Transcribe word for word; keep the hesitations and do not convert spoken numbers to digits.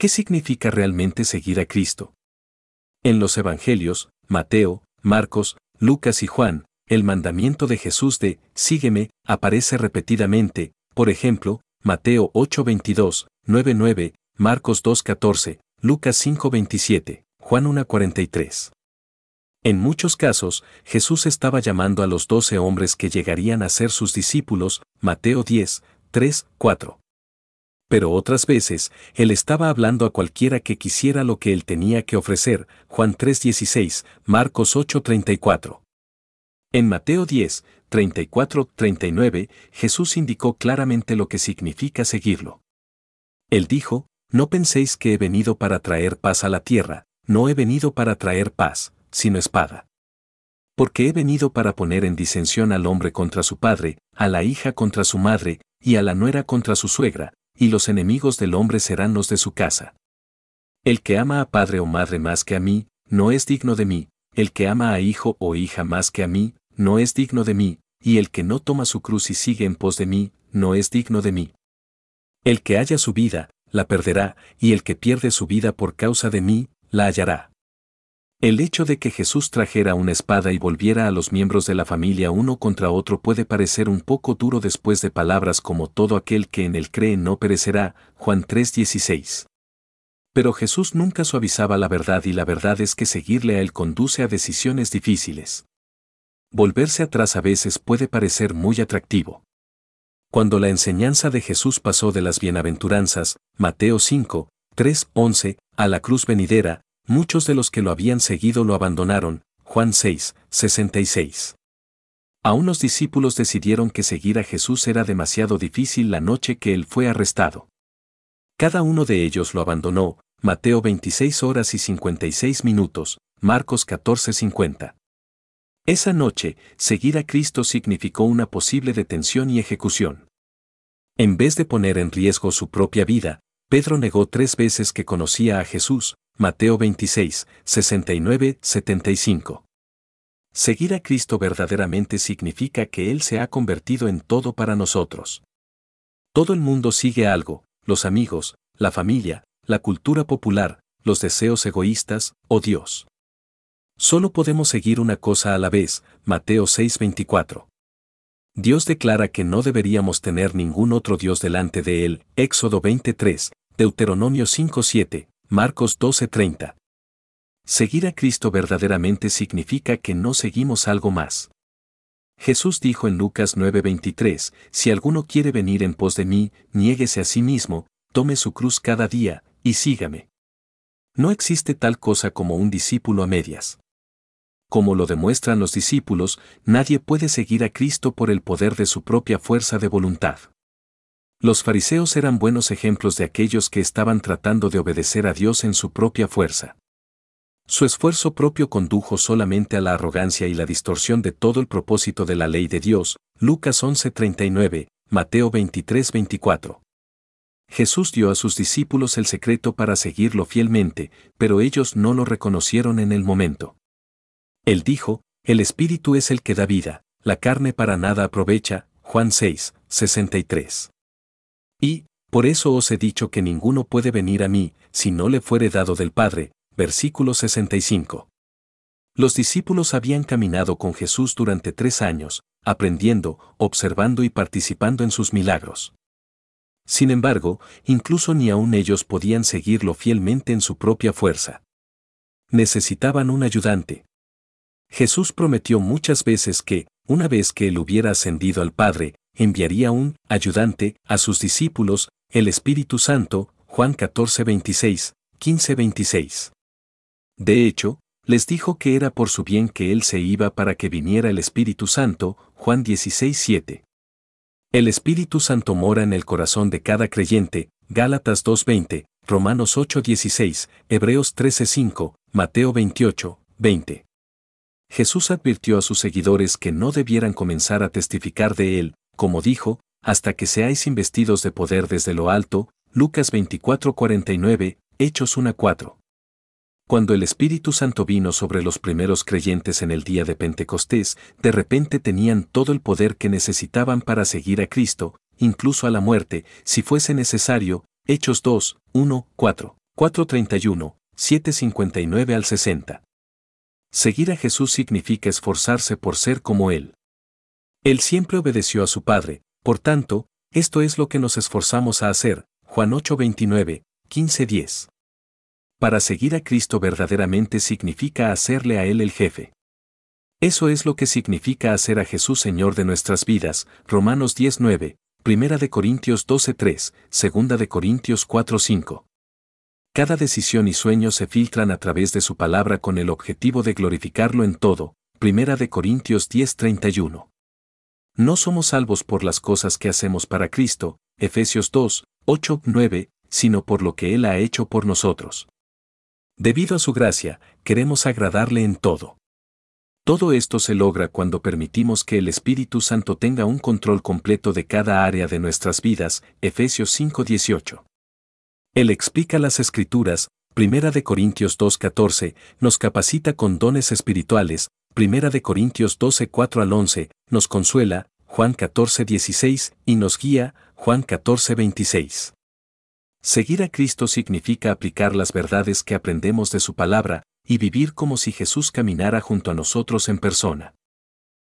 ¿Qué significa realmente seguir a Cristo? En los Evangelios, Mateo, Marcos, Lucas y Juan, el mandamiento de Jesús de «sígueme» aparece repetidamente, por ejemplo, Mateo ocho veintidós, nueve nueve, Marcos dos catorce, Lucas cinco veintisiete, Juan uno cuarenta y tres. En muchos casos, Jesús estaba llamando a los doce hombres que llegarían a ser sus discípulos, Mateo diez, tres, cuatro. Pero otras veces, Él estaba hablando a cualquiera que quisiera lo que Él tenía que ofrecer, Juan tres dieciséis, Marcos ocho treinta y cuatro. En Mateo diez, treinta y cuatro, treinta y nueve, Jesús indicó claramente lo que significa seguirlo. Él dijo, «No penséis que he venido para traer paz a la tierra, no he venido para traer paz, sino espada. Porque he venido para poner en disensión al hombre contra su padre, a la hija contra su madre, y a la nuera contra su suegra, y los enemigos del hombre serán los de su casa. El que ama a padre o madre más que a mí, no es digno de mí, el que ama a hijo o hija más que a mí, no es digno de mí, y el que no toma su cruz y sigue en pos de mí, no es digno de mí. El que halla su vida, la perderá, y el que pierde su vida por causa de mí, la hallará». El hecho de que Jesús trajera una espada y volviera a los miembros de la familia uno contra otro puede parecer un poco duro después de palabras como «todo aquel que en él cree no perecerá», Juan tres dieciséis. Pero Jesús nunca suavizaba la verdad y la verdad es que seguirle a Él conduce a decisiones difíciles. Volverse atrás a veces puede parecer muy atractivo. Cuando la enseñanza de Jesús pasó de las bienaventuranzas, Mateo cinco, tres, once, a la cruz venidera, muchos de los que lo habían seguido lo abandonaron, Juan seis, sesenta y seis. Aún los discípulos decidieron que seguir a Jesús era demasiado difícil la noche que Él fue arrestado. Cada uno de ellos lo abandonó, Mateo veintiséis horas y cincuenta y seis minutos, Marcos catorce cincuenta. Esa noche, seguir a Cristo significó una posible detención y ejecución. En vez de poner en riesgo su propia vida, Pedro negó tres veces que conocía a Jesús, Mateo veintiséis, sesenta y nueve, setenta y cinco. Seguir a Cristo verdaderamente significa que Él se ha convertido en todo para nosotros. Todo el mundo sigue algo, los amigos, la familia, la cultura popular, los deseos egoístas, o Dios. Solo podemos seguir una cosa a la vez, Mateo seis veinticuatro. Dios declara que no deberíamos tener ningún otro Dios delante de Él, Éxodo veintitrés, Deuteronomio cinco siete, Marcos doce treinta. Seguir a Cristo verdaderamente significa que no seguimos algo más. Jesús dijo en Lucas nueve veintitrés, «Si alguno quiere venir en pos de mí, niéguese a sí mismo, tome su cruz cada día, y sígame». No existe tal cosa como un discípulo a medias. Como lo demuestran los discípulos, nadie puede seguir a Cristo por el poder de su propia fuerza de voluntad. Los fariseos eran buenos ejemplos de aquellos que estaban tratando de obedecer a Dios en su propia fuerza. Su esfuerzo propio condujo solamente a la arrogancia y la distorsión de todo el propósito de la ley de Dios, Lucas once treinta y nueve, Mateo veintitrés veinticuatro. Jesús dio a sus discípulos el secreto para seguirlo fielmente, pero ellos no lo reconocieron en el momento. Él dijo, «El Espíritu es el que da vida, la carne para nada aprovecha», Juan seis, sesenta y tres. Y, «Por eso os he dicho que ninguno puede venir a mí, si no le fuere dado del Padre», versículo sesenta y cinco. Los discípulos habían caminado con Jesús durante tres años, aprendiendo, observando y participando en sus milagros. Sin embargo, incluso ni aun ellos podían seguirlo fielmente en su propia fuerza. Necesitaban un ayudante. Jesús prometió muchas veces que, una vez que Él hubiera ascendido al Padre, enviaría un ayudante a sus discípulos, el Espíritu Santo, Juan catorce veintiséis, quince veintiséis. De hecho, les dijo que era por su bien que Él se iba para que viniera el Espíritu Santo, Juan dieciséis siete. El Espíritu Santo mora en el corazón de cada creyente, Gálatas dos veinte, Romanos ocho dieciséis, Hebreos trece cinco, Mateo veintiocho, veinte. Jesús advirtió a sus seguidores que no debieran comenzar a testificar de Él, como dijo, hasta que seáis investidos de poder desde lo alto, Lucas veinticuatro cuarenta y nueve, Hechos uno cuatro. Cuando el Espíritu Santo vino sobre los primeros creyentes en el día de Pentecostés, de repente tenían todo el poder que necesitaban para seguir a Cristo, incluso a la muerte, si fuese necesario, Hechos dos, uno, cuatro. cuatro treinta y uno, siete cincuenta y nueve al sesenta. Seguir a Jesús significa esforzarse por ser como Él. Él siempre obedeció a su Padre, por tanto, esto es lo que nos esforzamos a hacer. Juan ocho veintinueve, quince diez. Para seguir a Cristo verdaderamente significa hacerle a Él el jefe. Eso es lo que significa hacer a Jesús Señor de nuestras vidas. Romanos diez nueve, Primera de Corintios doce tres, Segunda de Corintios cuatro cinco. Cada decisión y sueño se filtran a través de su palabra con el objetivo de glorificarlo en todo. Primera de Corintios diez treinta y uno. No somos salvos por las cosas que hacemos para Cristo, Efesios dos, ocho, nueve, sino por lo que Él ha hecho por nosotros. Debido a su gracia, queremos agradarle en todo. Todo esto se logra cuando permitimos que el Espíritu Santo tenga un control completo de cada área de nuestras vidas, Efesios cinco dieciocho. Él explica las Escrituras, Primera de Corintios dos catorce, nos capacita con dones espirituales, Primera de Corintios doce cuatro al once, nos consuela, Juan catorce dieciséis, y nos guía, Juan catorce veintiséis. Seguir a Cristo significa aplicar las verdades que aprendemos de su palabra, y vivir como si Jesús caminara junto a nosotros en persona.